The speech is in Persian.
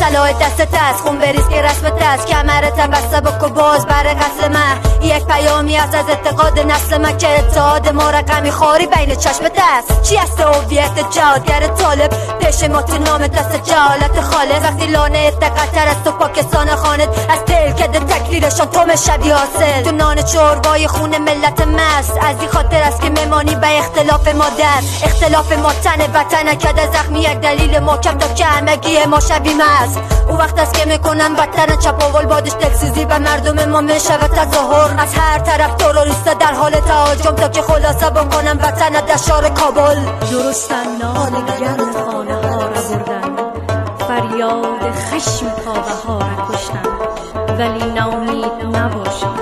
سلاح دستت است، خون بریز که رسمت است، کمرت بسته بکو باز برای قتل من. یک پیامی از اعتقاد نسل من که اتحاد ما رقمی خاری بین چشمت است. چی است هویت جهادگر طالب؟ پیش ما تو نام دست جهالت خالص. وقتی لانه قطر است و پاکستان خانت از تل کده تکلیرشان تو مشوی حاصل. تو نان چوربای خون ملت مست، از این خاطر است که ممانی به اختلاف ما دست. اختلاف ما تن وطن کده زخمی، یک دلیل محکم تا که همگی ما شویم است. او وقت است که میکنن وطن چپاول بادش دلسوزی و مردم ما میشود تظاهر. از هر طرف تروریست در حال تهاجم تا که خلاصه بکنن وطن در شار کابل. درستن نام گرم خانه ها را بردن، فریاد خشم تا بهار کشتن، ولی ناامید نباشید